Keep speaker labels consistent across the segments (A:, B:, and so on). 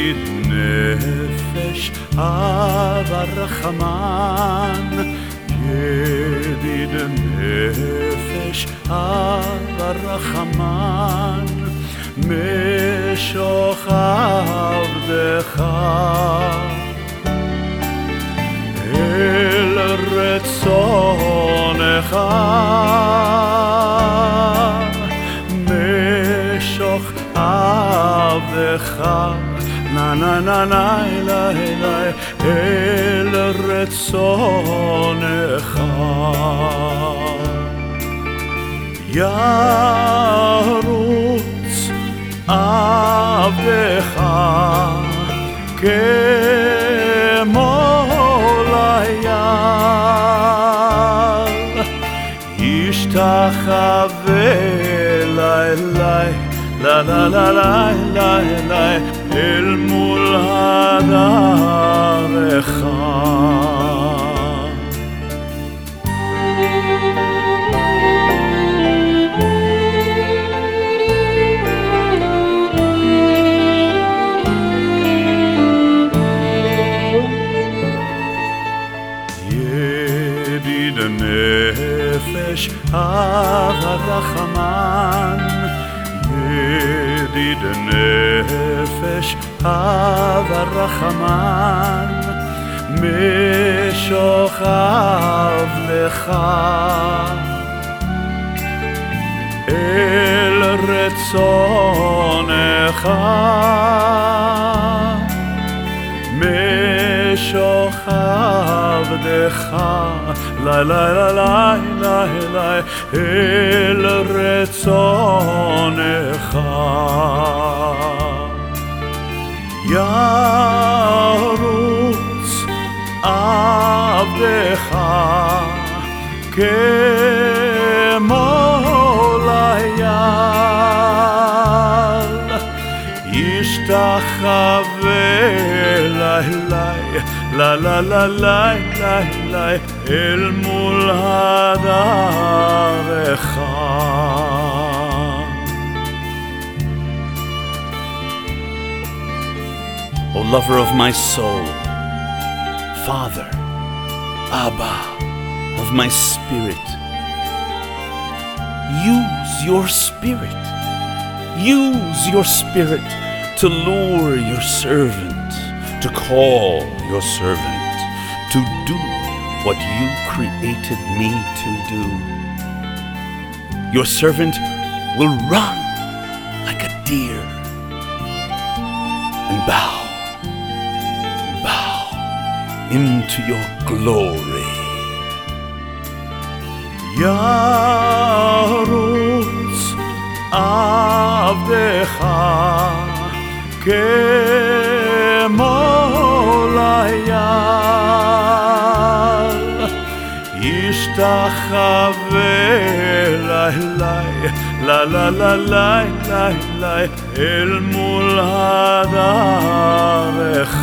A: ידיד נפש הרחמן, ידיד נפש הרחמן, משוך עבדך אל רצונך, משוך עבדך na na na na אלהי אל רצונך. ירוץ עבדך כמו ליל, ישתחווה אלי לה לה לה לה לה לה אל מול הדרך. ידיד נפש הרחמן, ידיד נפש הרחמן, משוך עבדך אל רצונך, משוך עבדך לה לה לה לה לה לה אל רצונך. ירוץ עבדך כמו ליל, ישתחווה אלי לה לה לה לה לה לה אל מול הדרך.
B: O lover of my soul, Father, Abba of my spirit, use your spirit to lure your servant, to call your servant to do what you created me to do. Your servant will run like a deer and bow into your glory.
A: ירוץ עבדך כמו ליל, ישתחווה אלי לה לה לה לה לה לה אל מול הדרך.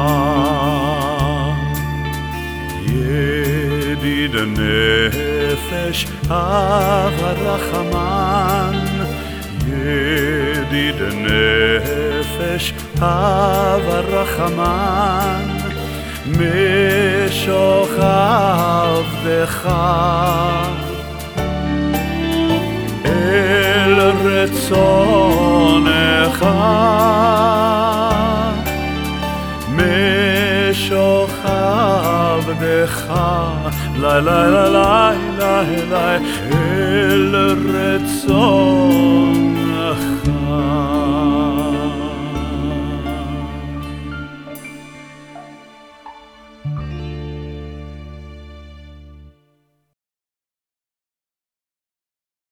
A: ידיד נפש הרחמן, ידיד נפש הרחמן, משוך עבדך אל רצונך, משוך עבדך לה לה לה לה לה אל רצונך.